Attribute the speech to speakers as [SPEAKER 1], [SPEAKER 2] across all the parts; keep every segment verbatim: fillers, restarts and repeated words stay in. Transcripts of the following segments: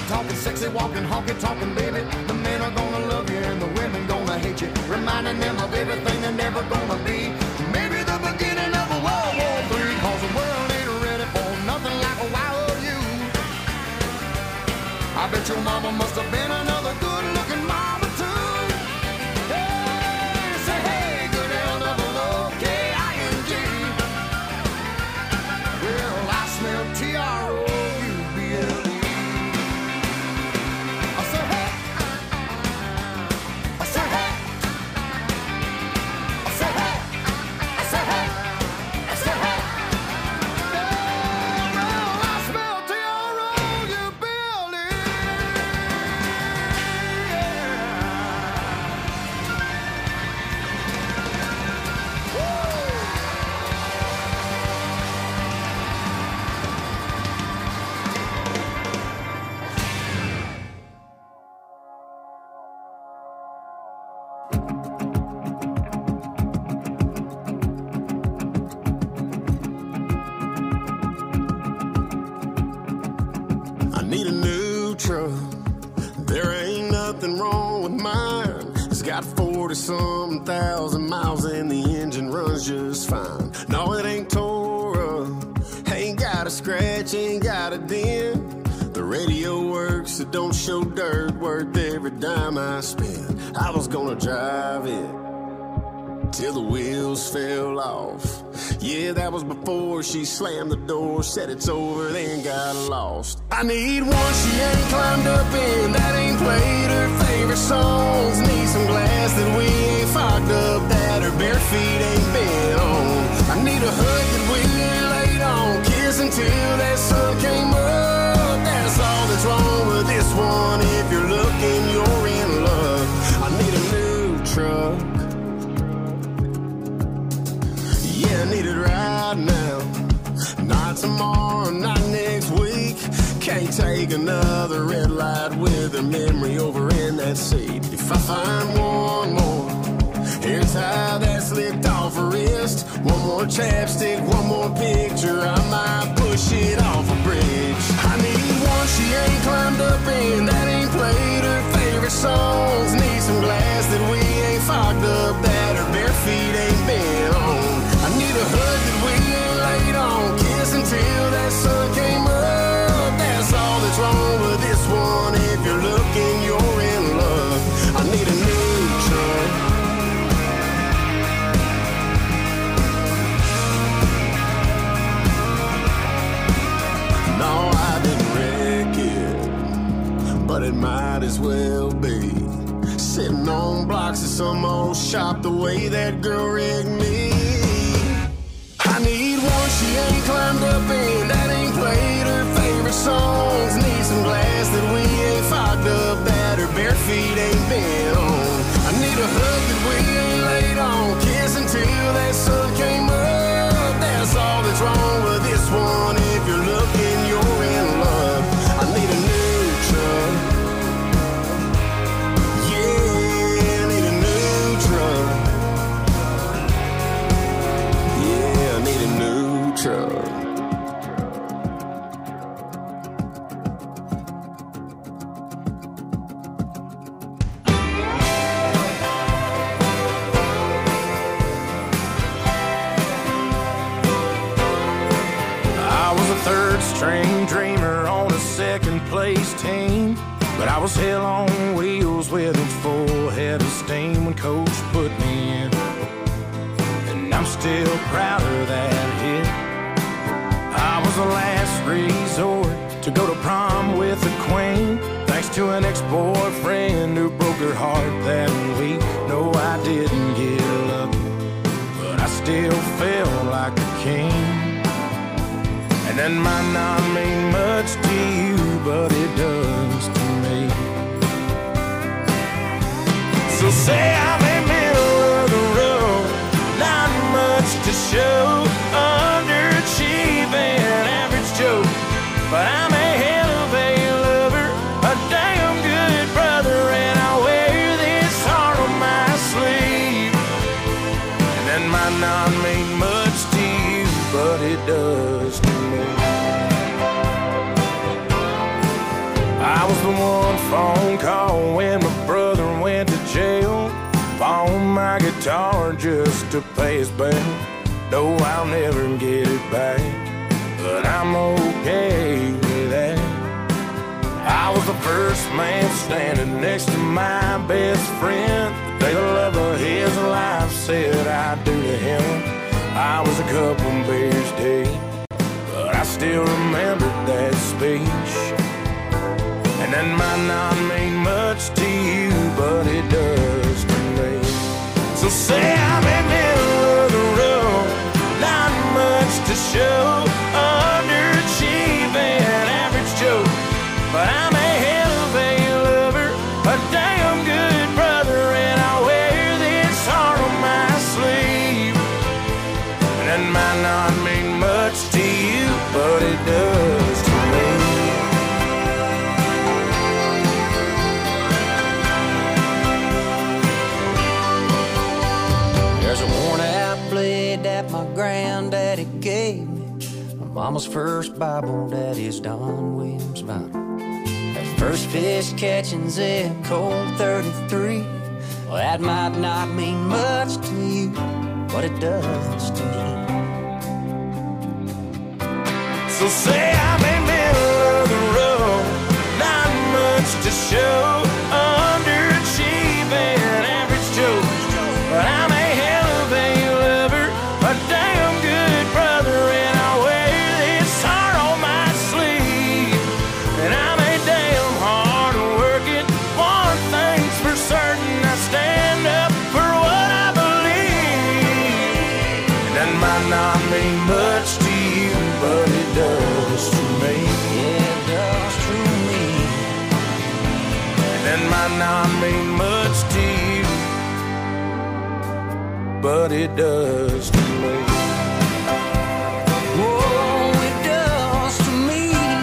[SPEAKER 1] talking, sexy walking, honky talking, baby. The men are gonna love you and the women gonna hate you, reminding them of everything they're never gonna be. Maybe the beginning of a World War Three, cause the world ain't ready for nothing like a wild you. I bet your mama must have been another good looking mama too. Hey, say hey, good L double O K I N G. Well, I smell T R O U B L E. I say hey, I say hey, I say hey, I say hey, I say hey. Yeah, well, I smell T R O U B L E. I need a new truck. There ain't nothing wrong with mine. It's got forty-some thousand miles and the engine runs just fine. No, it ain't tore up, ain't got a scratch, ain't got a dent. The radio works, it don't show dirt, worth every dime I spend. I was gonna drive it till the wheels fell off. Yeah, that was before she slammed the door, said it's over, then got lost. I need one she ain't climbed up in, that ain't played her favorite songs. Need some glass that we ain't fogged up, that her bare feet ain't been on. I need a hug that we ain't laid on, kiss until that sun came up. That's all that's wrong with this one. If you're looking, you're in love. I need a new truck. Yeah, I need it right now. Not tomorrow, not next week. Can't take another red light with her memory over in that seat. If I find one more hair tie that's slipped off her wrist, one more chapstick, one more picture, I might push it off a bridge. I need one she ain't climbed up in, that ain't played her favorite songs. Need some glass that we ain't fogged up, that her bare feet ain't been on. I need a hug that we ain't laid on, kiss until that sun came up. That's all that's wrong with this one. If you're looking, you're in love. I need a new truck. No, I didn't wreck it, but it might as well be. Sitting on blocks of some old shop the way that girl rigged me. I need one she ain't climbed up in, that ain't played her favorite songs. Need some glass that we ain't fogged up, that her bare feet ain't been on. I need a hug that we ain't laid on, kiss until that sun came up. That's all that's wrong with this one. If you're looking, you're in love. I need a new truck. Yeah, I need a new truck. Yeah, I need a new truck.
[SPEAKER 2] I was a third string dreamer on a second place team, but I was hell on wheels with a full head of steam when coach put me in, and I'm still proud of that hit. I was the last resort to go to prom with a queen, thanks to an ex-boyfriend who broke her heart that week. No, I didn't give up, but I still felt like a king. And that might not mean much to you, but it does to me. So say I'm in middle of the road, not much to show, underachieving, average Joe, but I'm a hell of a lover, a damn good brother, and I wear this heart on my sleeve. And that might not mean much to you, but it does to me. was the one phone call when my brother went to jail. Pawned my guitar just to pay his bail. No, I'll never get it back, but I'm okay with that. I was the first man standing next to my best friend. The day the love of his life said I'd do to him. I was a couple beers deep, but I still remember that speech. And that might not mean much to you, but it does to me. So say I'm in the middle of the road, not much to show, underachieving, average Joe. But I'm a hell of a lover, a damn good brother, and I wear this heart on my sleeve. And that might not mean much to you, but it does to me.
[SPEAKER 3] There's a worn-out blade that my granddaddy gave me, my mama's first Bible, daddy's Don Williams Bible. First fish catching's in cold thirty-three. Well, that might not mean much to you, but it does to me.
[SPEAKER 2] So say I'm in the middle of the road, not much to show, underachieving, average Joe. But I'm a hell of a lover, a damn good brother, and I wear this heart on my sleeve. And I'm a damn hard working, one thing's for certain, I stand up for what I believe. And that might not mean much to you, but it does to me.
[SPEAKER 3] Yeah, it does to me.
[SPEAKER 2] And that might not mean much to you, but it does to me.
[SPEAKER 3] Oh, it does to me.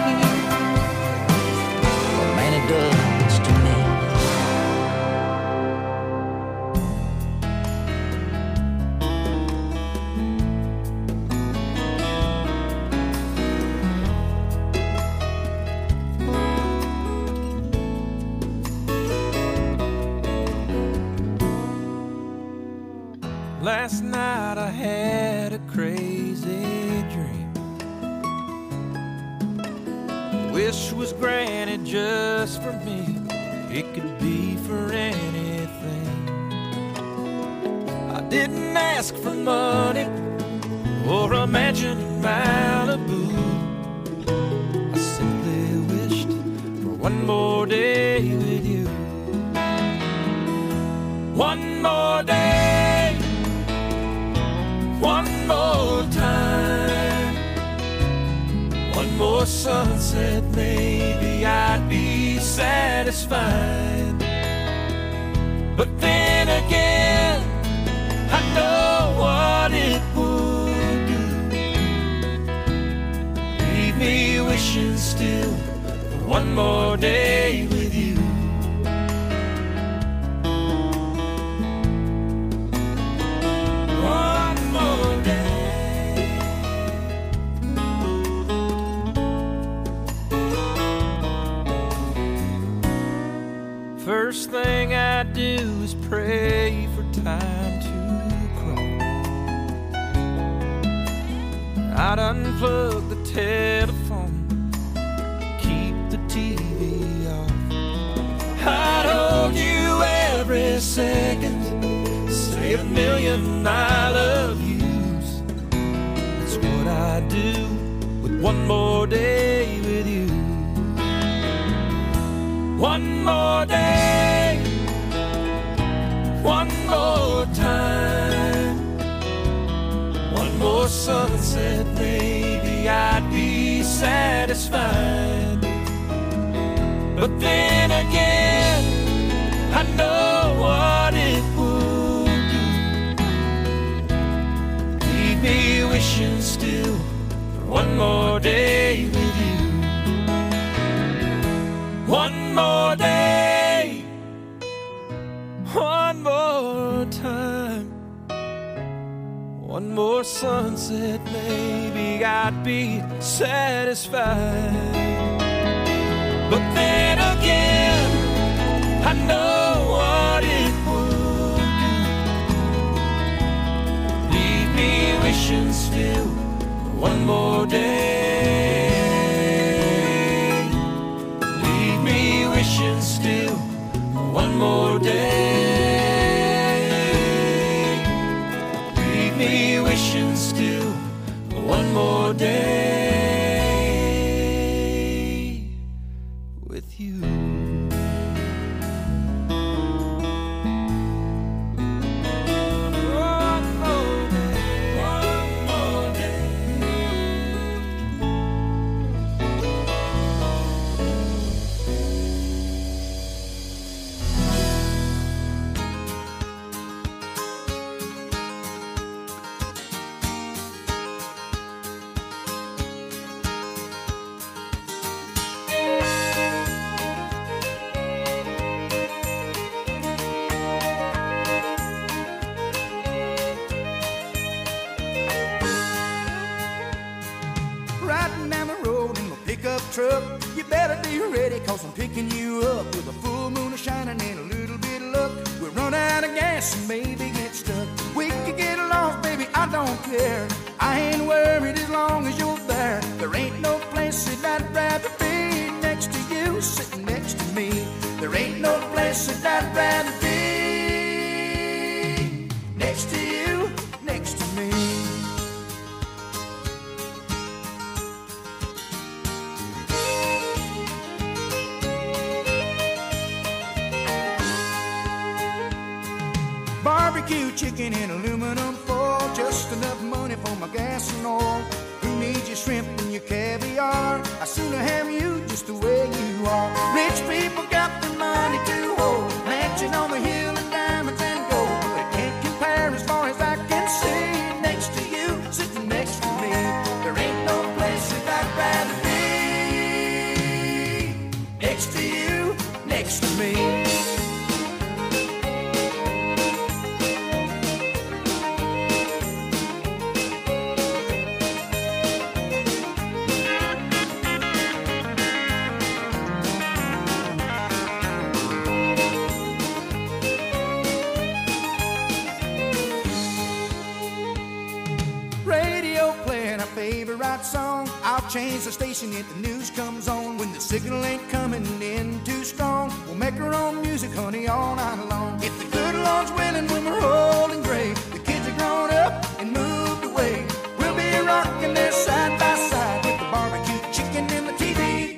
[SPEAKER 3] Well, man, it does to me.
[SPEAKER 4] Last night I had a crazy dream. Wish was granted just for me. It could be for anything. I didn't ask for money or a mansion in Malibu. I simply wished for one more day with you. One more day, one more time, one more sunset, maybe I'd be satisfied. But then again, I know what it would do. Leave me wishing still for one more day with you. First thing I do is pray for time to crawl. I'd unplug the telephone, keep the T V off. I'd hold you every second, say a million I love yous. That's what I do with one more day with you. One more day, one more time, one more sunset, maybe I'd be satisfied. But then again, I know what it would do. Leave me wishing still for one more day with you. One more day, one more time, one more sunset, maybe I'd be satisfied. But then again, one more day. Leave me wishing still one more day. Leave me wishing still one more day with you.
[SPEAKER 5] Truck, you better be ready, cause I'm picking you up with a full moon shining and a little bit of luck. We'll run out of gas and maybe get stuck. We could get lost, baby, I don't care. I ain't worried as long as you're there. There ain't no place that I'd rather be next to you, sitting next to me. There ain't no place that I'd rather be next to you, next to me. Barbecue chicken in aluminum foil, just enough money for my gas and oil. Who needs your shrimp and your caviar? I'd sooner have you just the way you are. Rich people got the money to hold, mansion on the hill and diamonds and gold, but it can't compare as far as I can see. Next to you, sitting next to me, there ain't no place that I'd rather be. Next to you, next to me. Song. I'll change the station if the news comes on. When the signal ain't coming in too strong, we'll make our own music, honey, all night long. If the good Lord's willing, when we're old and gray, the kids are grown up and moved away, we'll be rocking there side by side with the barbecue chicken and the T V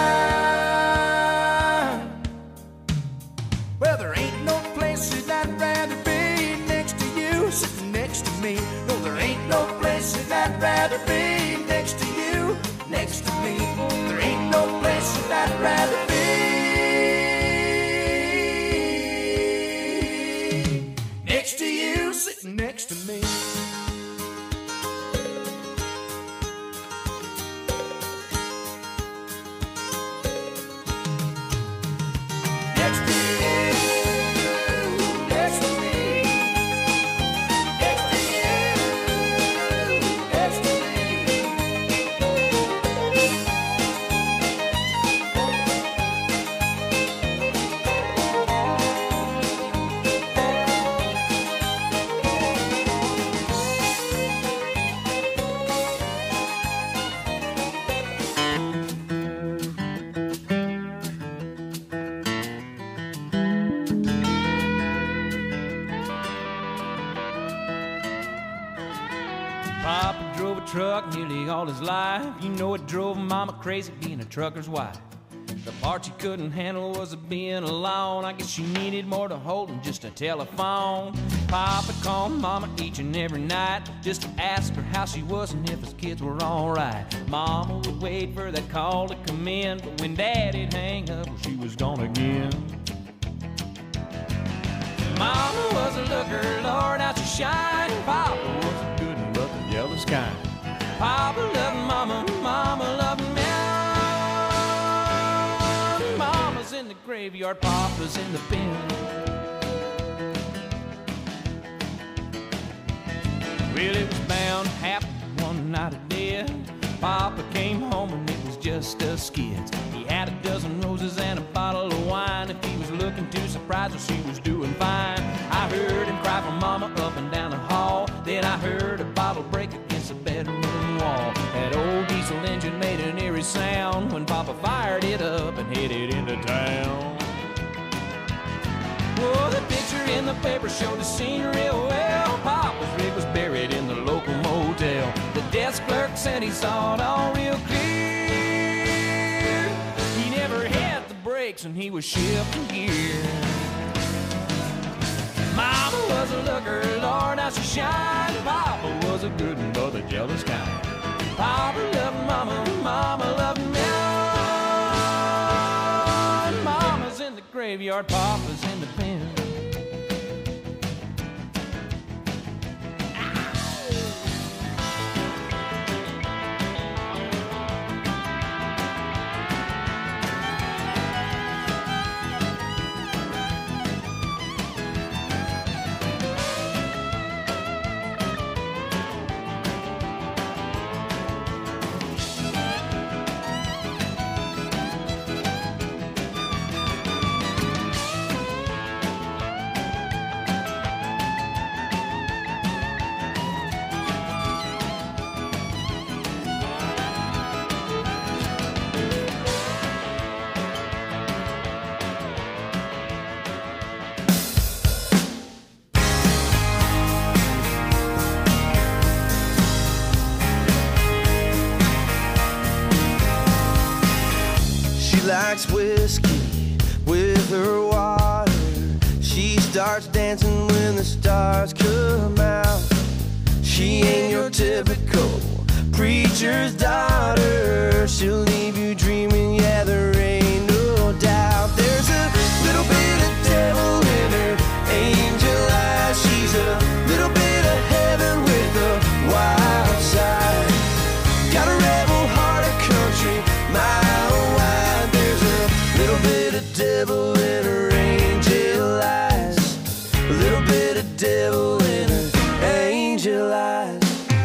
[SPEAKER 5] guy. Well, there ain't no place that I'd rather be next to you, sitting next to me. No, there ain't no place that I'd rather be next to you, next to me. There ain't no place that I'd rather be next to you, sitting next to me. Next to you, next to me. Next to you, next to me.
[SPEAKER 4] Papa drove a truck nearly all his life. You know it drove Mama crazy being a trucker's wife. The part she couldn't handle was being alone. I guess she needed more to hold than just a telephone. Papa called Mama each and every night just to ask her how she was and if his kids were all right. Mama would wait for that call to come in, but when Daddy'd hang up, well, she was gone again. Mama was a looker, Lord, how she shined. Papa was a good and loving, jealous kind. Papa loved Mama, Mama loved me. Mama's in the graveyard, Papa's in the bin. Well, it was bound to happen one night of dead. Papa came home and it was just us kids. He had a dozen roses and a bottle of wine. If he was looking to surprise her, she was doing fine. I heard him cry for Mama up and down the hall. Then I heard a bottle break against the bedroom wall. thundery sound when Papa fired it up and headed into town. Oh, the picture in the paper showed the scene real well. Papa's rig was buried in the local motel. The desk clerk said he saw it all real clear. He never hit the brakes when he was shifting gear. Mama was a looker, Lord, how she shined. Papa was a good one, but a jealous kind. Papa loved Mama, Mama loved me. Mama's in the graveyard, Papa's in the pen.
[SPEAKER 6] Likes whiskey with her water. She starts dancing when the stars come out. She ain't your typical preacher's daughter. She'll leave you dreaming, yeah, there ain't no doubt. There's a little bit of devil in her angel eyes. She's a little bit of heaven with a wild side. Got a rebel heart of country, mile wide. There's a little bit of devil in her angel eyes. A little bit of devil in her angel eyes.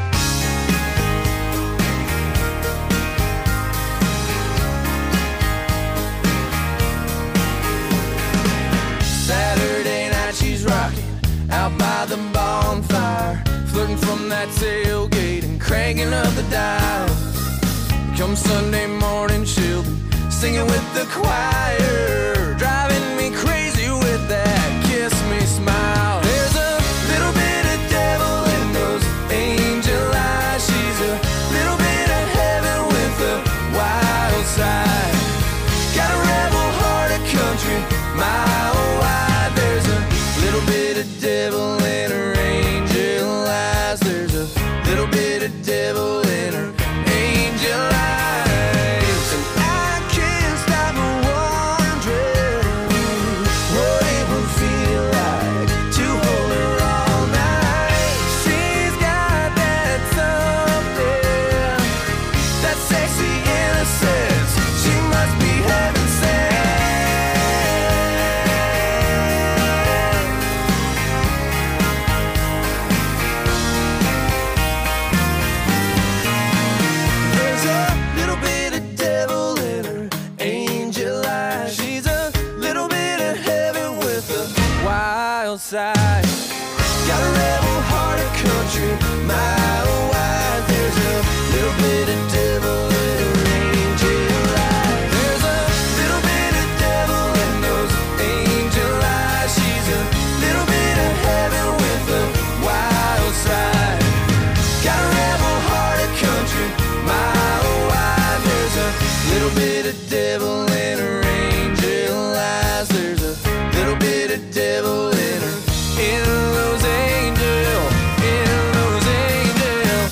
[SPEAKER 6] Saturday night she's rocking out by the bonfire, flirting from that tailgate and cranking up the dial. Come Sunday morning she'll be singing with the choir, driving me crazy with that kiss me smile. There's a little bit of devil in those angel eyes. She's a little bit of heaven with a wild side. Got a rebel heart of country, mile wide. There's a little bit of devil in her angel eyes. There's a little bit of devil in her angel eyes. And I can't stop wondering what it would feel like to hold her all night. She's got that something, that sexy innocence. She must be heaven sent. There's a little bit of devil in her angel eyes. She's a little bit of heaven with a wild side. Got a rebel heart of country, mile wide. There's a little bit of devil in her angel eyes. There's a little bit of devil in those angel eyes. She's a little bit of heaven with a wild side. Got a rebel heart of country, mile wide. There's a little bit of devil in her angel eyes. There's a little bit of devil in her, in those angel, in those angel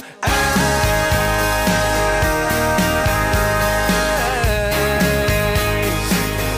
[SPEAKER 6] eyes.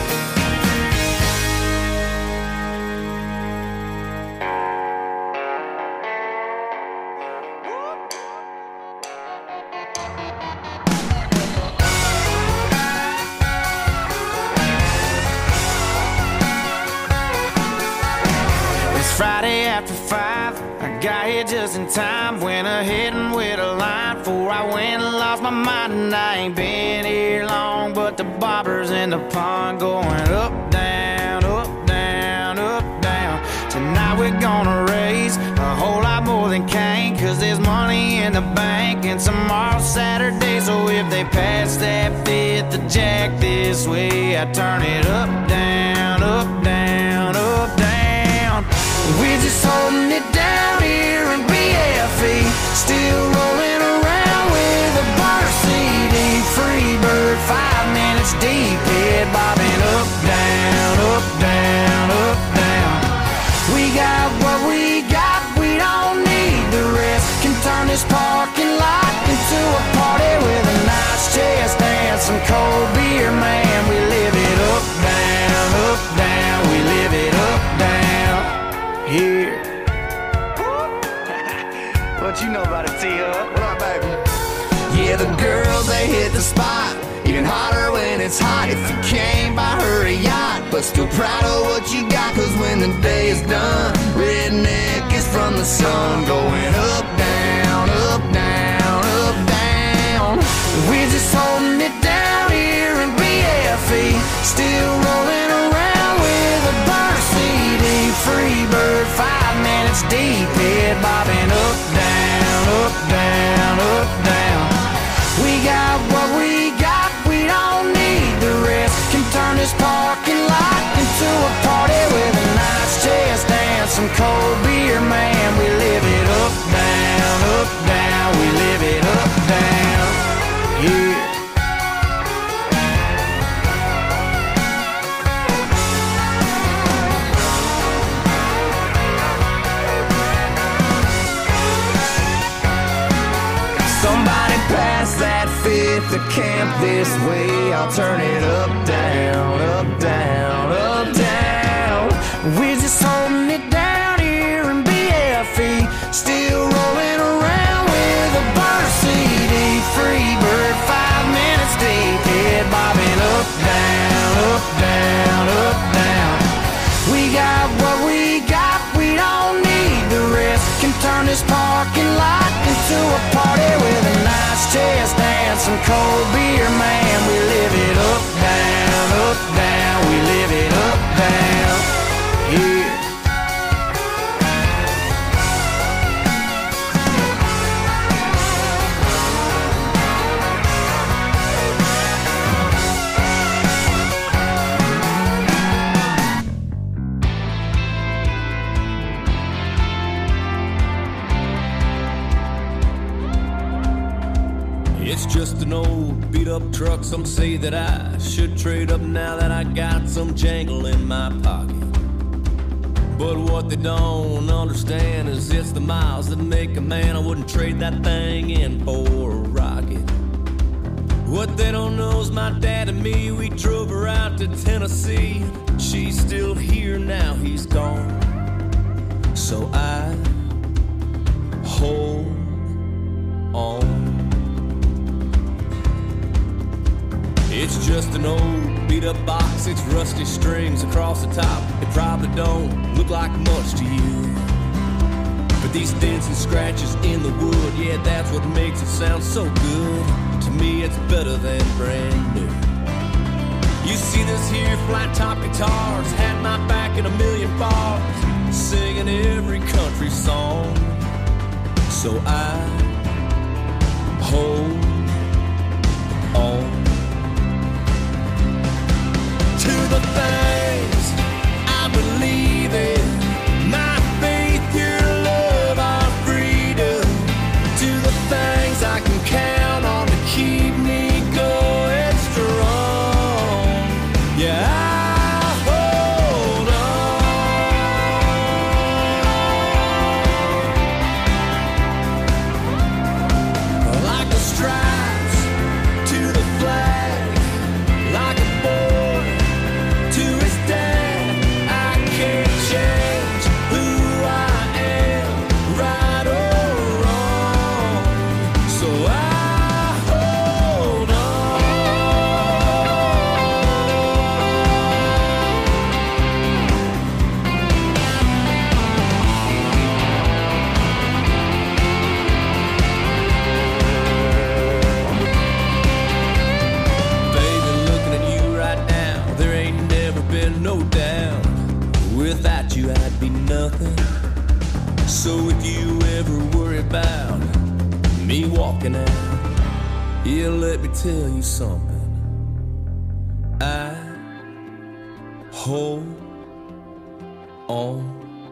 [SPEAKER 2] It's Friday after five. I got here just in time. Went ahead and with a line before I went and lost my mind. And I ain't been here long, but the bobbers in the pond going up, down, up, down, up, down. Tonight we're gonna raise a whole lot more than Cain, 'cause there's money in the bank and and tomorrow's Saturday. So if they pass that fifth of Jack this way, I turn it up, down, up, down, up, down. We're just holding it down here in B F E, still rolling around with a bar C D. Free bird, five minutes deep, head bobbing up, down, up, down, up, down. We got what we got, we don't need the rest. Can turn this parking lot into a party with a nice chest and some cold beer, man. We live it up, down, up, down. We live it up, down here. What you know about it, T-Hub?
[SPEAKER 5] What up, baby?
[SPEAKER 6] Yeah, the girls, they hit the spot. Even hotter when it's hot. If you can't buy her a yacht, but still proud of what you got. Cause when the day is done, redneck is from the sun. Going up, down, up, down, up, down. We're just holding it down here in B F E, still rolling around with a burn C D. Free bird, five minutes deep, head bobbing up, down, up, down, up, down. We got what we got, we don't need the rest. Can turn this parking lot into a party with a nice chest and some cold beer, man. We live it up, down, up, down. We live it up, down, yeah. Somebody pass that fifth to camp this way. I'll turn it up, down, up, down, up, down. We're just holding it down here in B F E, still rolling around with a burn C D. Free bird, five minutes deep, head bobbing up, down, up, down, up, down. We got what we got, we don't need the rest. Can turn this parking lot into a party with a nice chest and some cold beer, man. We live it up, down, up, down. We live it up, down, yeah.
[SPEAKER 7] It's just an old beat up truck. Some say that I should trade up now that I got some jangle in my pocket. But what they don't understand is it's the miles that make a man. I wouldn't trade that thing in for a rocket. What they don't know is my dad and me, we drove her out to Tennessee. She's still here now, he's gone. So I hold on. It's just an old beat-up box, six rusty strings across the top. It probably don't look like much to you, but these dents and scratches in the wood, yeah, that's what makes it sound so good. To me, it's better than brand new. You see this here flat-top guitars had my back in a million bars, singing every country song. So I hold on to the things I believe in, my faith, your love, our freedom, to the things I can count on to keep me going strong. Yeah, I hold on like the stripes to the flag, like a boy to his dad. I can't change who I am, right or wrong. So I hold on. Baby, looking at you right now, there ain't never been no doubt. Without you, I'd be nothing. So if you ever worry about me walking out. Yeah, let me tell you something. I hold on.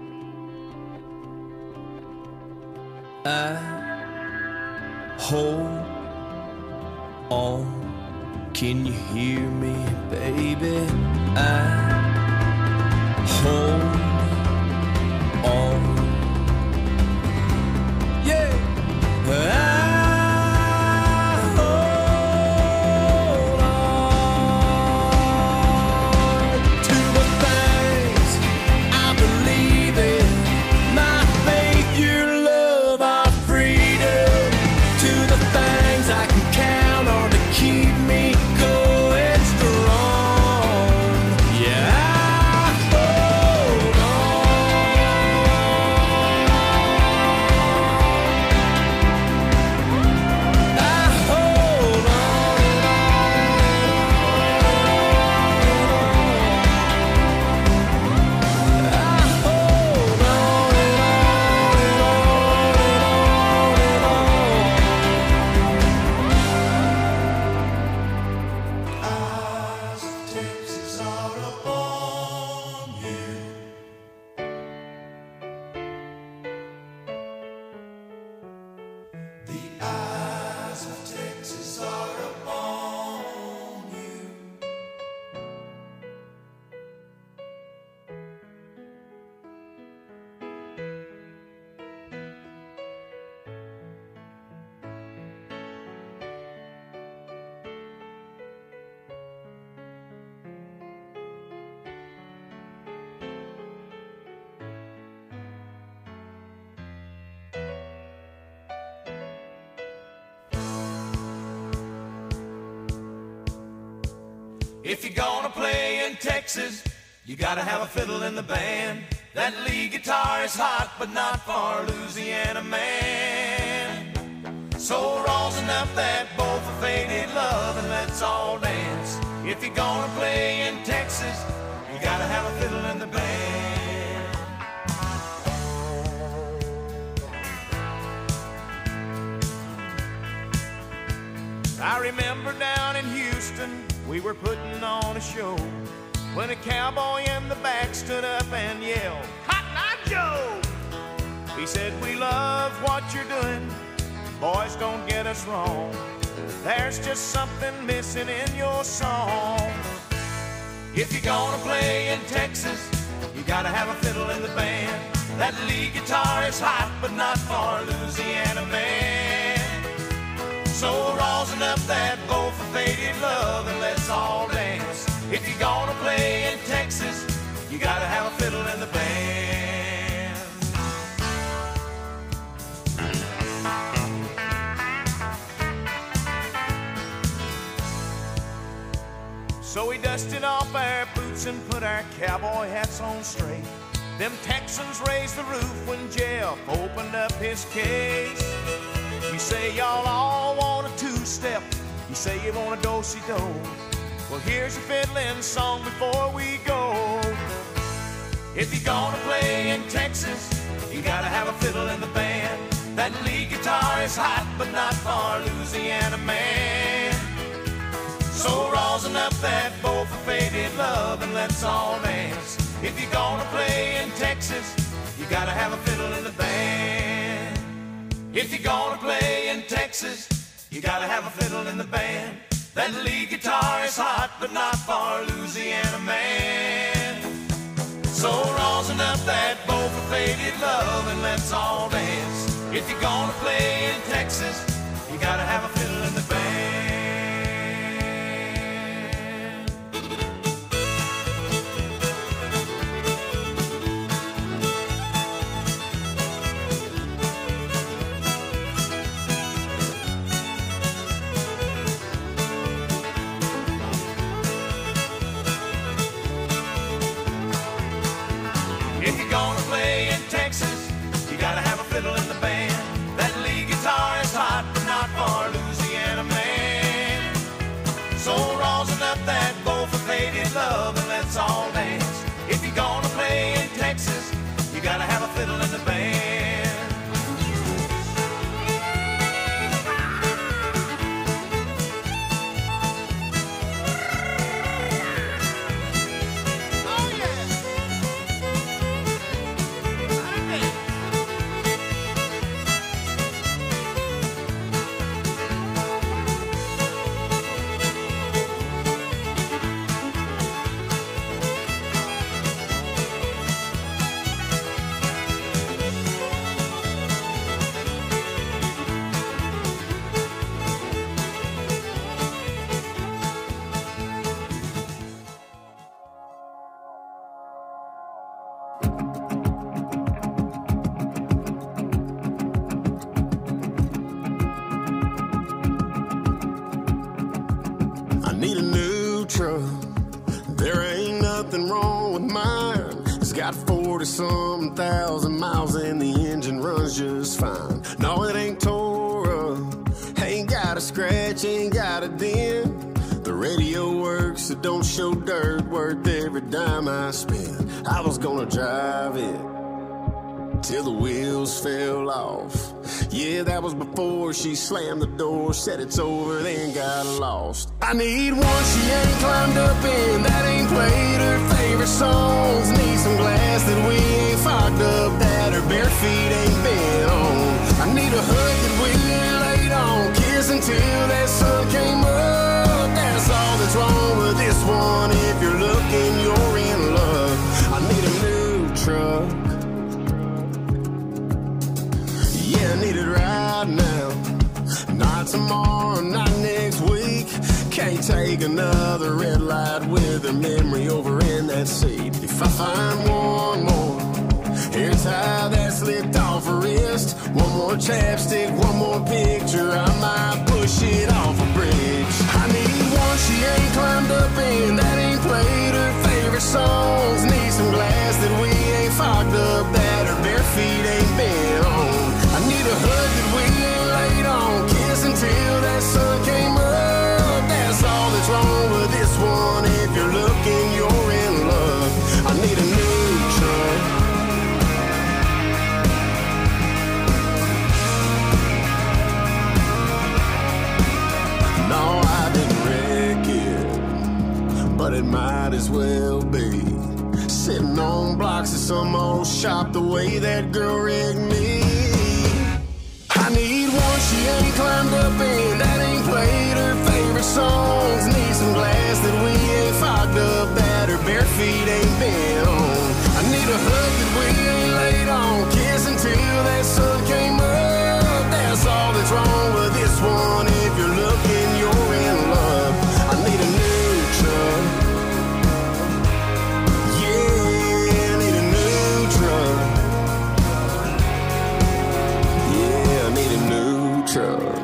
[SPEAKER 7] I hold on. Can you hear me, baby? I hold on. Yeah. I
[SPEAKER 4] If you're gonna play in Texas, you gotta have a fiddle in the band. That lead guitar is hot, but not for a Louisiana man. So rosin up that bowl for faded love and let's all dance. If you're gonna play in Texas, you gotta have a fiddle in the band. I remember down in Houston, we were putting on a show when a cowboy in the back stood up and yelled, "Cotton Eye Joe!" He said, "We love what you're doing, boys, don't get us wrong. There's just something missing in your song. If you're gonna play in Texas, you gotta have a fiddle in the band. That lead guitar is hot, but not for a Louisiana man. So rosin up that bowl for faded love and let's all dance. If you're gonna play in Texas, you gotta have a fiddle in the band." So we dusted off our boots and put our cowboy hats on straight. Them Texans raised the roof when Jeff opened up his case. You say y'all all want a two-step, you say you want a do-si-do. Well, here's your fiddling song before we go. If you're gonna play in Texas, you gotta have a fiddle in the band. That lead guitar is hot, but not for a Louisiana man. So rosin up that bowl for faded love and let's all dance. If you're gonna play in Texas, you gotta have a fiddle in the band. If you're gonna play in Texas, you gotta have a fiddle in the band. That lead guitar is hot, but not for a Louisiana man. So rosin up that bowl for faded love and let's all dance. If you're gonna play in Texas, you gotta have a fiddle in the band. If you're gonna play in Texas, you gotta have a fiddle in the band. That lead guitar is hot, but not for Louisiana.
[SPEAKER 1] nothing wrong with mine. It's got forty-some thousand miles and the engine runs just fine. No, it ain't tore up, ain't got a scratch, ain't got a dent. The radio works, it don't show dirt, worth every dime I spend. I was gonna drive it till the wheels fell off. Yeah, that was before she slammed the door, said it's over, then got lost. I need one she ain't climbed up in, that ain't played her favorite songs. Need some glass that we ain't fogged up, that her bare feet ain't been on. I need a hug that we ain't laid on, kiss until that sun came up. That's all that's wrong with this one. If you're looking, you're in love. I need a new truck. Yeah, I need it right now. Not tomorrow, not next week. Can't take another red light with a memory over in that seat. If I find one more hair tie that slipped off her wrist, one more chapstick, one more picture, I might push it off a bridge. I need one she ain't climbed up in, that ain't played her favorite songs. Need some glass that we ain't fogged up, that her bare feet ain't been on. I need a hug that we ain't laid on, kiss until that sun came up. That's all that's wrong with this one. If you're looking, you're in love. I need a new truck. No, I didn't wreck it, but it might as well be. Sitting on blocks of some old shop the way that girl rigged me. I need one she ain't climbed up in, that ain't played her favorite songs. Need some glass that we ain't fogged up, that her bare feet ain't been on. I need a hug that we ain't laid on, kiss until that sun came up. That's all that's wrong with this one. If you're looking, you're in love. I need a new truck. Yeah, I need a new truck. Yeah, I need a new truck.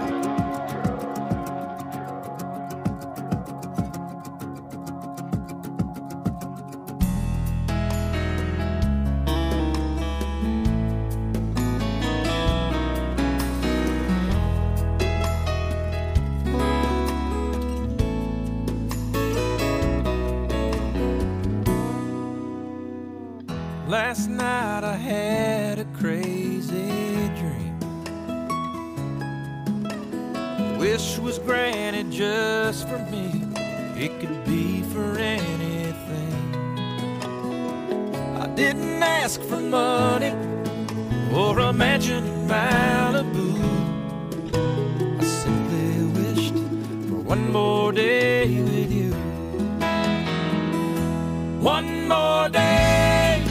[SPEAKER 4] Last night I had a crazy dream. Wish was granted just for me. It could be for anything. I didn't ask for money or a mansion in Malibu. I simply wished for one more day with you. One more day,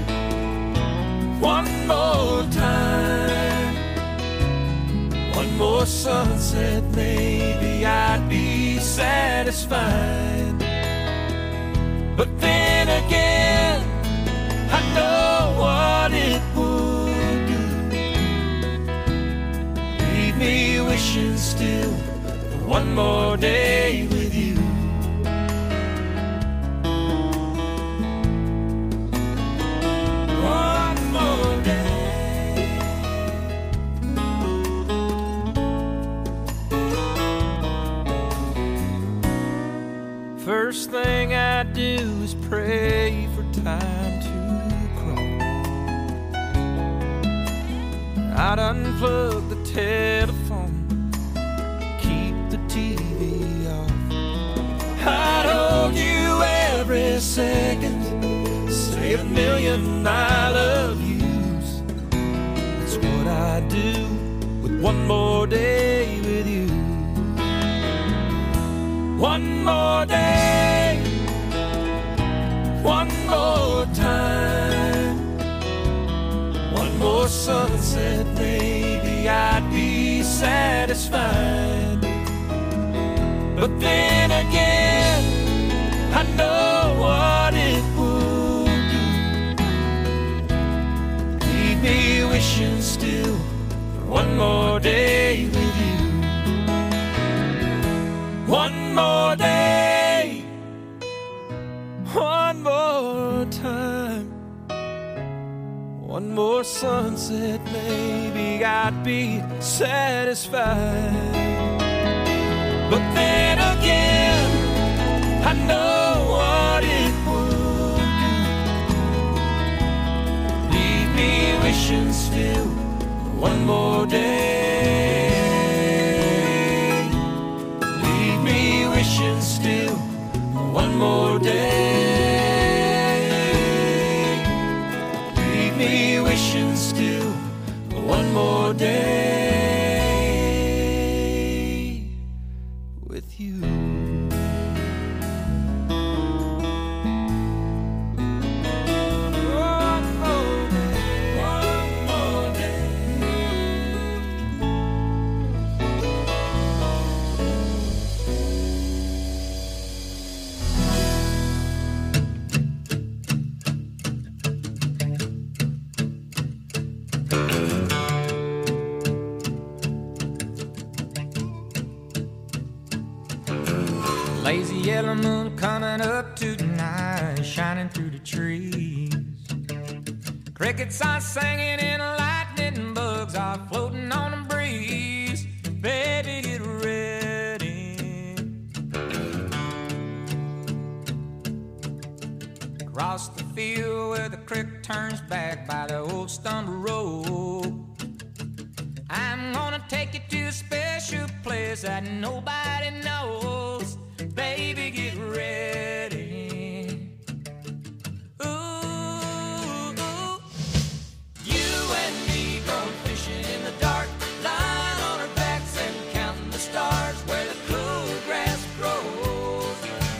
[SPEAKER 4] one more time, one more sunset, maybe I'd be satisfied. But then again, I know what it would do. Leave me wishing still for one more day with you. First thing I do is pray for time to crawl. I'd unplug the telephone, keep the T V off. I'd hold you every second, say a million I love yous. That's what I do with one more day with you. One more day, one more time, one more sunset, maybe I'd be satisfied. But then again, I know what it would do. Leave me wishing still for one more day with you. One more day, one one more time, one more sunset, maybe I'd be satisfied. But then again, I know what it would do. Leave me wishing still one more day. Leave me wishing still one more day. Leave me wishing still one more day.
[SPEAKER 3] Lazy yellow moon coming up tonight, shining through the trees. Crickets are singing and lightning bugs are floating on the breeze. Baby, get ready. Across the field where the creek turns back by the old stumble road, I'm gonna take you to a special place that nobody knows. Baby, get ready. Ooh, ooh. You and me going fishing in the dark, lying on our backs and counting the stars where the cool grass grows.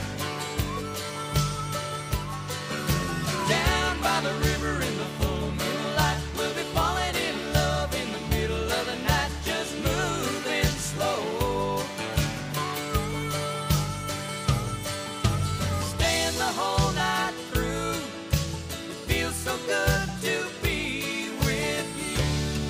[SPEAKER 3] Down by the river in the full moonlight, we'll be falling in love in the middle of the night, just moving slow. The whole night through, it feels so good to be with you.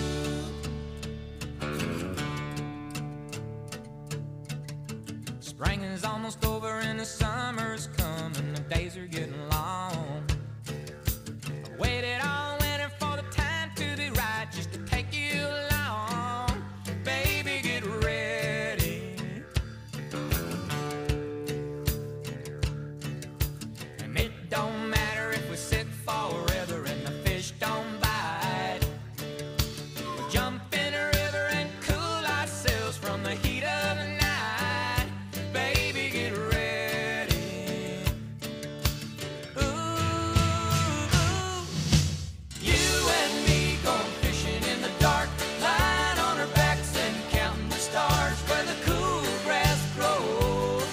[SPEAKER 3] Spring is almost over and the summer's coming, the days are getting long. I waited all winter for the time to be right, just to take you along. Baby, get ready. Don't matter if we sit forever and the fish don't bite. We'll jump in a river and cool ourselves from the heat of the night. Baby, get ready. Ooh, ooh. You and me going fishing in the dark, lying on our backs and counting the stars where the cool grass grows.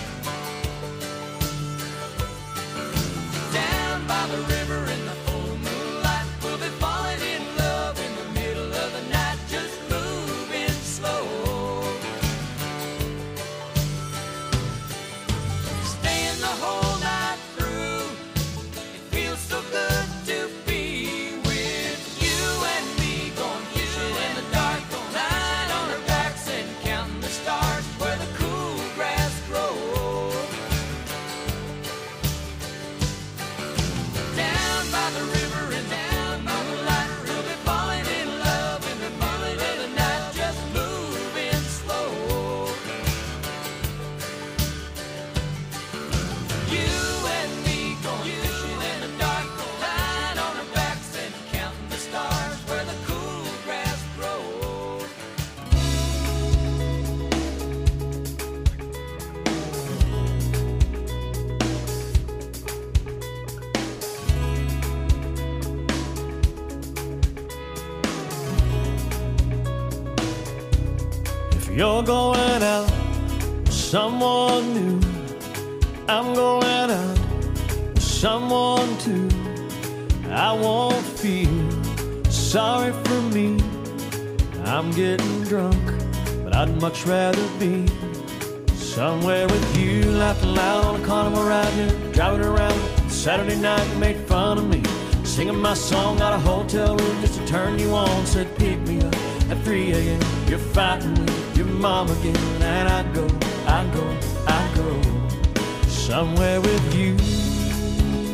[SPEAKER 3] By the river in the full moonlight, we'll be falling in love in the middle of the night, just moving slow. Staying the whole night through, it feels so good to be with you and me going fishing in the dark, lying on our backs and counting the stars where the cool grass grows. Down by the river and down by the light, we'll be falling in love in the middle of the night, just moving slow. You and me going fishing in the dark, lying on our backs and counting the stars where the cool grass grows.
[SPEAKER 8] If you're going out with someone new, I'm going out with someone too. I won't feel sorry for me. I'm getting drunk, but I'd much rather be somewhere with you, laughing loud on a carnival ride here, driving around Saturday night, you made fun of me, singing my song out of hotel room just to turn you on. Said pick me up at three a.m. You're fighting with your mom again, and I go, I go, I go somewhere with you.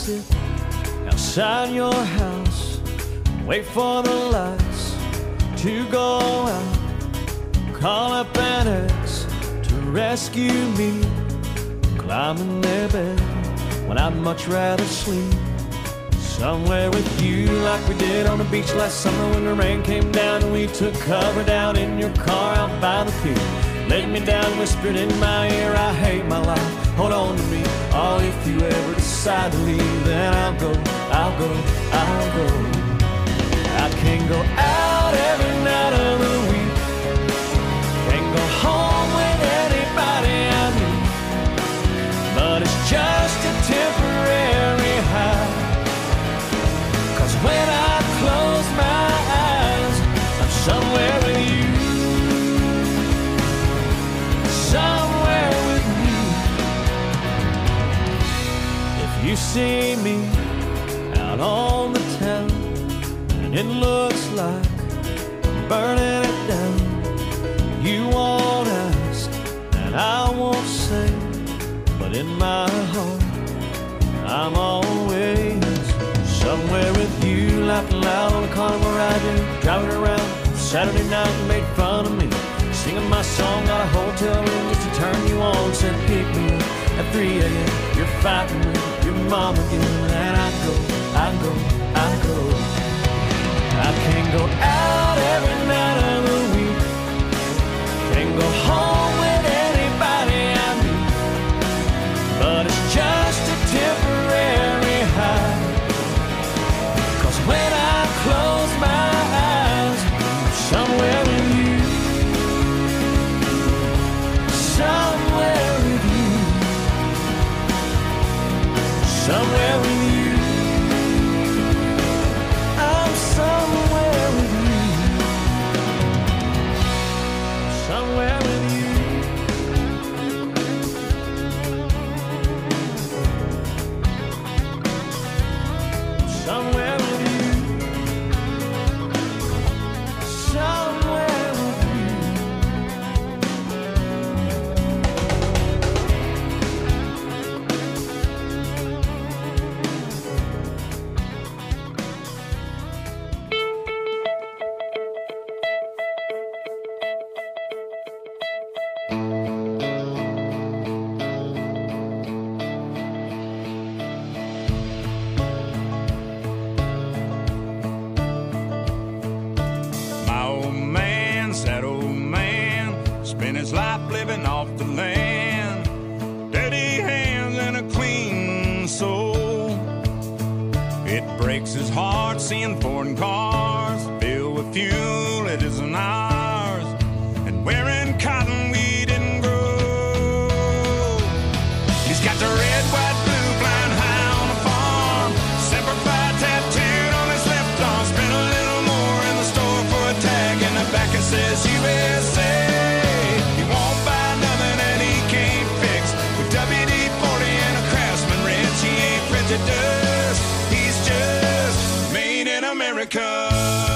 [SPEAKER 8] sit outside your house, wait for the lights to go out, call up an ex to rescue me, climb in their bed when I'd much rather sleep somewhere with you, like we did on the beach last summer when the rain came down and we took cover down in your car out by the pier. Laid me down, whispered in my ear, I hate my life, hold on to me. Oh, if you ever decide to leave, then I'll go, I'll go, I'll go. I can't go out every night of the week, can't go home with anybody I meet, but it's just a temporary high. Cause when I close my eyes, I'm somewhere with you, somewhere with you. If you see me out on the town and it looks like I'm burning it down, you won't ask and I won't say, but in my heart I'm always somewhere with you, laughing loud on the carnival ride, driving around Saturday night and made fun of me, singing my song, got a hotel room just to turn you on, said pick me up at three a.m. You're fighting with your mom again, and I go, I go, I go. I can't go out every night of the week, can't go home with anybody I meet, but it's just a temporary high. When I close my eyes, I'm somewhere with you, somewhere with you, somewhere with you, I'm somewhere with you, somewhere with you. Somewhere with you.
[SPEAKER 9] His life living off the land, dirty hands and a clean soul. It breaks his heart seeing foreign cars filled with fuel it isn't ours, and wearing cotton we didn't grow. He's got the red, white, blue flying high on the farm, Semper Fi tattooed on his left arm, spent a little more in the store for a tag in the back it says U S A. Dust. He's just made in America.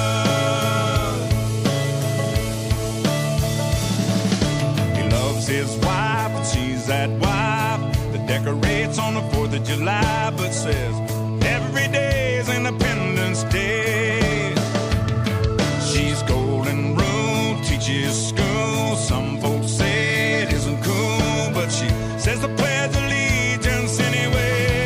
[SPEAKER 9] He loves his wife, and she's that wife that decorates on the fourth of July, but says every day is Independence Day. She's golden rule, teaches school. Some folks say it isn't cool, but she says the Pledge of Allegiance anyway.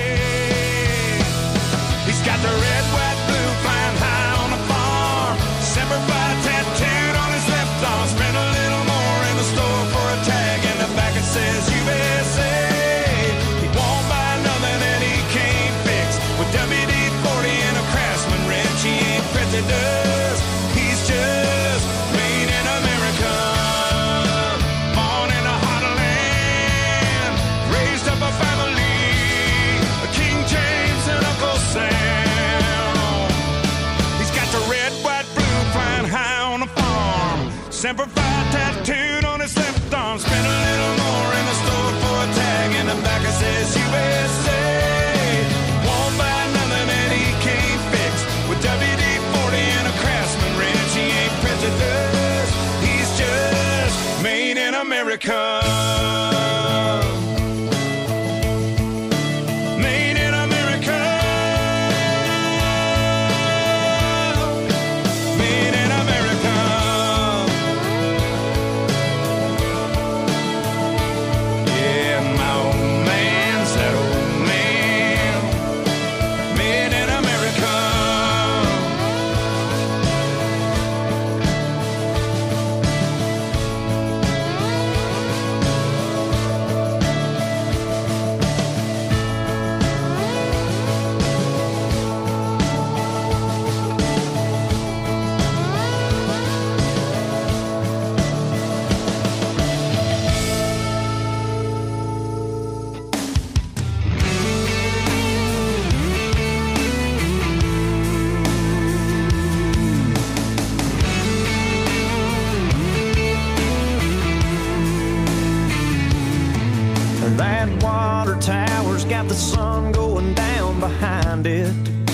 [SPEAKER 9] Got the red, white, blue flying high on the farm, Semper Fi tattooed on his left arm, spent a little more in the store for a tag in the back it says U S A. He won't buy nothing that he can't fix, with W D forty and a Craftsman wrench. He ain't prejudiced, he's just made in America. Born in a heartland, raised up a family, King James and Uncle Sam. Semper Fi tattooed on his left arm, spent a little more in the store for a tag in the back it says U S A. Won't buy nothing that he can't fix, with W D forty and a Craftsman wrench. He ain't prejudiced, he's just made in America. Made in America.
[SPEAKER 8] That water tower's got the sun going down behind it.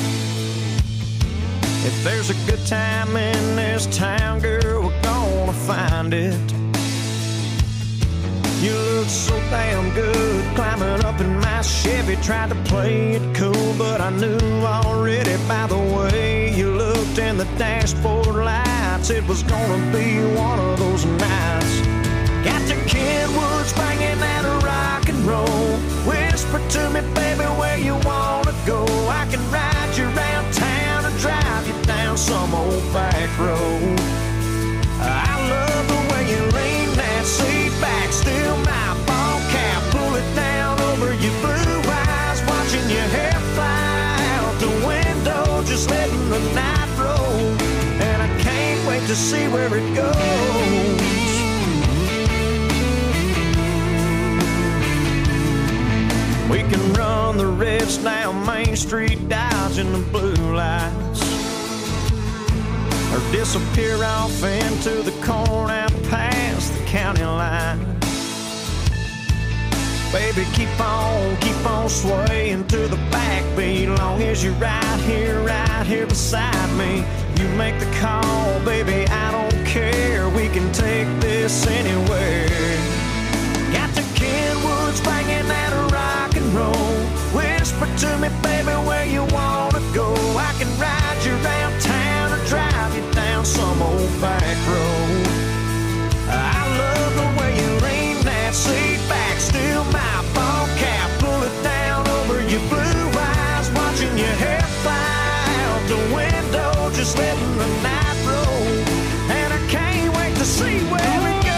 [SPEAKER 8] If there's a good time in this town, girl, we're gonna find it. You look so damn good climbing up in my Chevy. Tried to play it cool, but I knew already by the way you looked in the dashboard lights it was gonna be one of those nights. Got the Kenwoods banging that rock and roll. Whisper to me, baby, where you wanna go. I can ride you around town and drive you down some old back road. I love the way you lean that seat back. Still my ball cap, pull it down over your blue eyes. Watching your hair fly out the window, just letting the night roll. And I can't wait to see where it goes. We can run the reds down Main Street, dodging the blue lights, or disappear off into the corn out past the county line. Baby, keep on, keep on swaying to the backbeat. Long as you're right here, right here beside me. You make the call, baby, I don't care. We can take this anywhere. Got the Kenwoods banging that rock and roll. Whisper to me, baby, where you wanna go. I can ride you around town or drive you down some old back road. I love the way you lean that seat back. Still my ball cap, pull it down over your blue eyes. Watching your hair fly out the window, just letting the night roll. And I can't wait to see where it goes.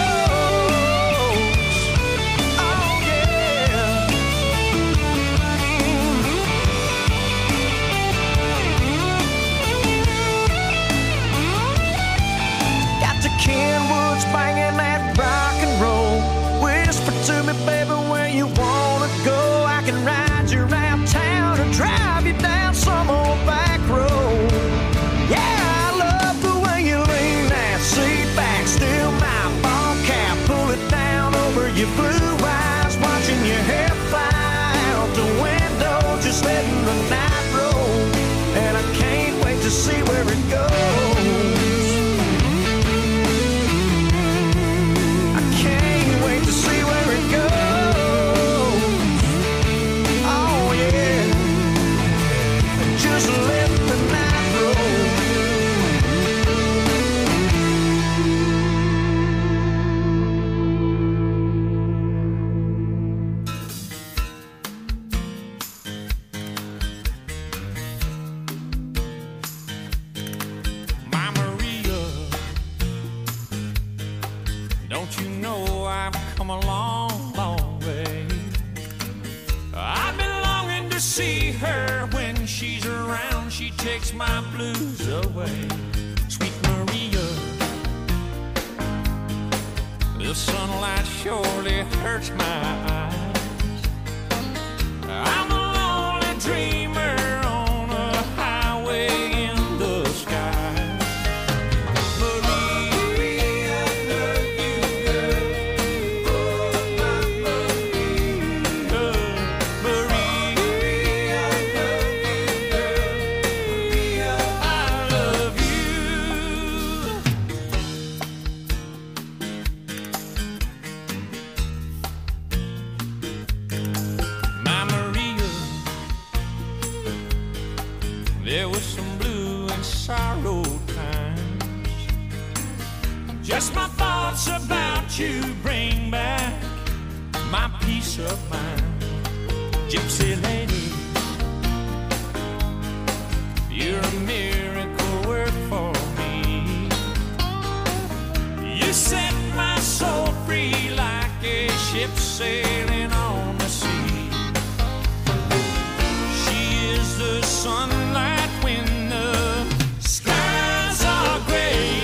[SPEAKER 8] Kenwoods banging that rock and roll. Whisper to me, baby, where you wanna go. I can ride you around town or drive you down some old back road. Yeah, I love the way you lean that seat back. Still my ball cap, pull it down over your blue eyes. Watching your hair fly out the window, just letting the night roll. And I can't wait to see where it goes. My blues away, sweet Maria. The sunlight surely hurts my eyes. I'm a lonely dreamer on a highway in the sky. Maria, I love you, girl. Oh, my Maria. Maria, I love you, girl. I love you. My Maria, there was some blue and sorrow times. Just my thoughts about you bring back my peace of mind. Gypsy lady, you're a miracle work for me. You set my soul free like a ship sailing on the sea. She is the sunlight when the skies are gray.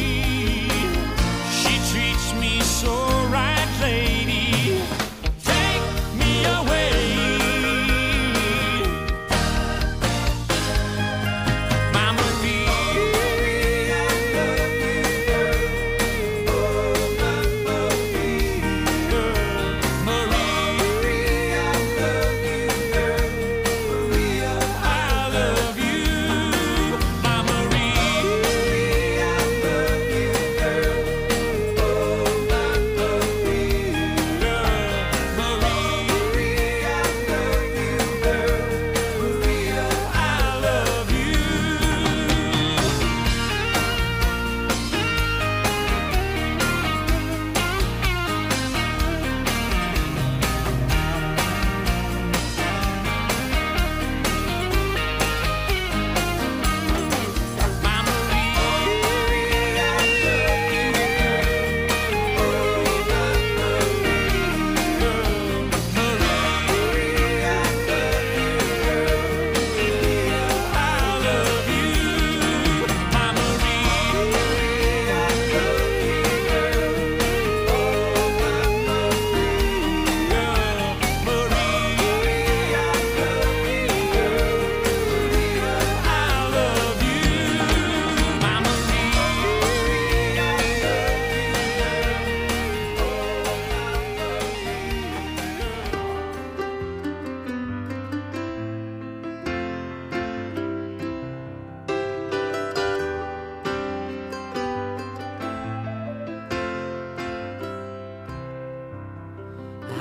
[SPEAKER 8] She treats me so right, lady. Take me away. Maria,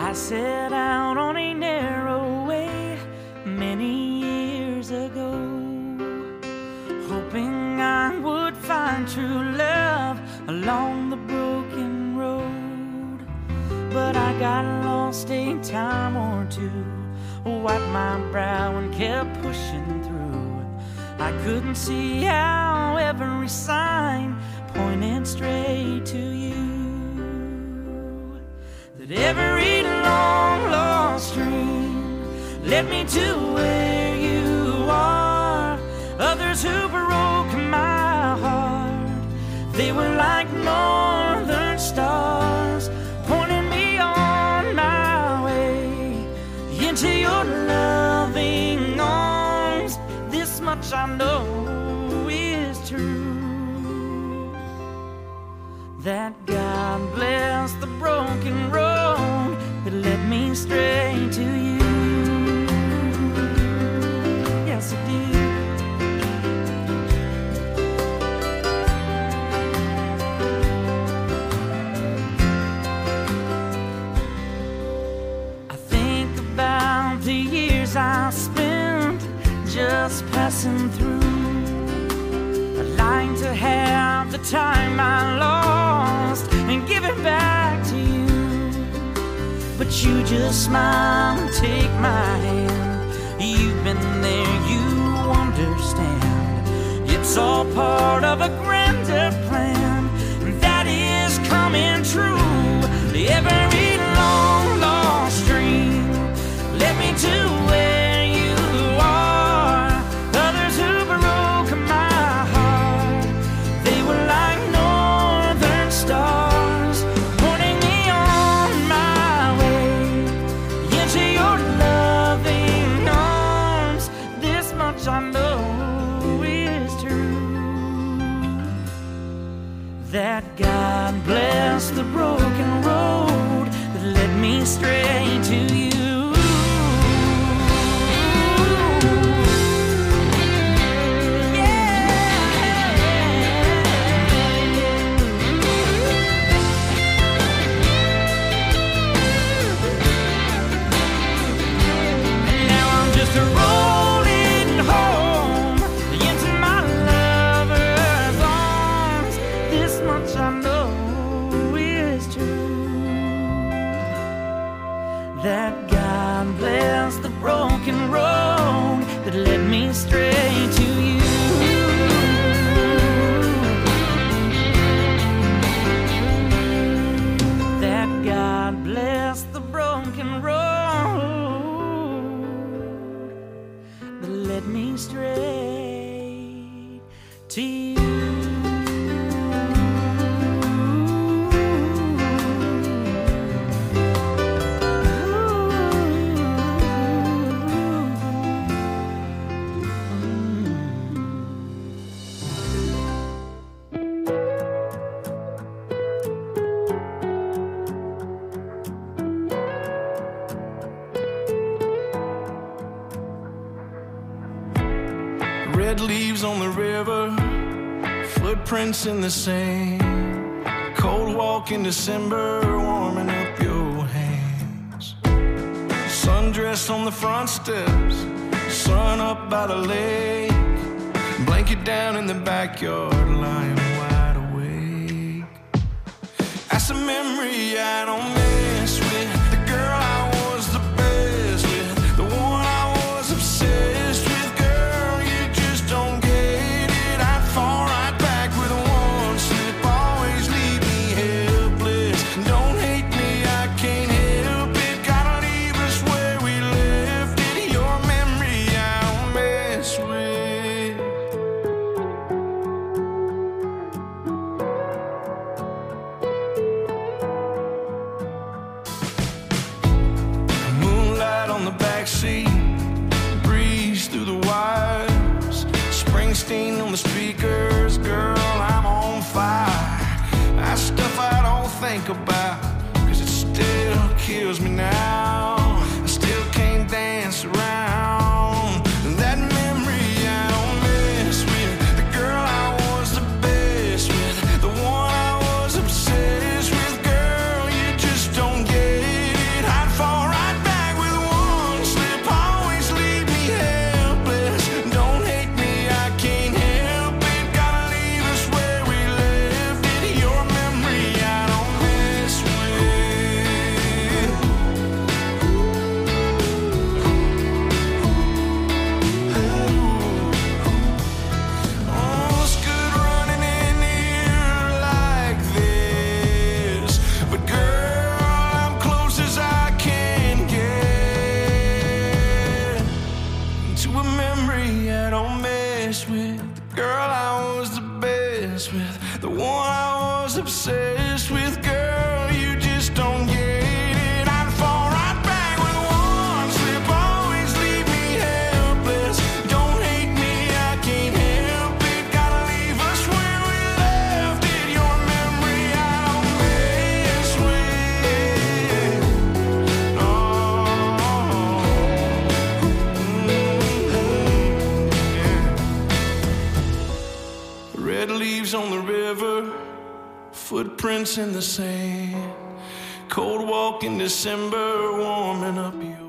[SPEAKER 4] I set out on a narrow way many years ago, hoping I would find true love along the broken road. But I got lost a time or two, wiped my brow and kept pushing through. I couldn't see how every sign pointed straight to you. That every long lost dream led me to where you are. Others who broke my heart, they were like northern stars, pointing me on my way into your loving arms. This much I know is true, that God bless the broken road that led me straight to you. Yes, it did. I think about the years I spent just passing through. I'd like to have the time I lost and give it back to you. But you just smile and take my hand. You've been there, you understand. It's all part of a grander plan that is coming true. Every long lost dream led me to where you are. Others who broke my heart, they were like northern stars, pointing me on my way into your loving arms. This much I know is true, that God bless the broken road that led me straight to you. That God bless the broken road that led me straight to you. That God bless the broken road that led me straight to you.
[SPEAKER 6] Red leaves on the river, footprints in the sand. Cold walk in December, warming up your hands. Sundress on the front steps, sun up by the lake. Blanket down in the backyard, lying wide awake. That's a memory I don't mess with. The girl I was the best with, the one I was obsessed with. On the speakers, girl, I'm on fire. That stuff I don't think about, cause it still kills me now. I still can't dance around that memory I don't mess with. The girl I was the best with, the one I was obsessed with. Girl, you just don't get it. I'd fall
[SPEAKER 10] river, footprints in the sand, cold walk in December, warming up your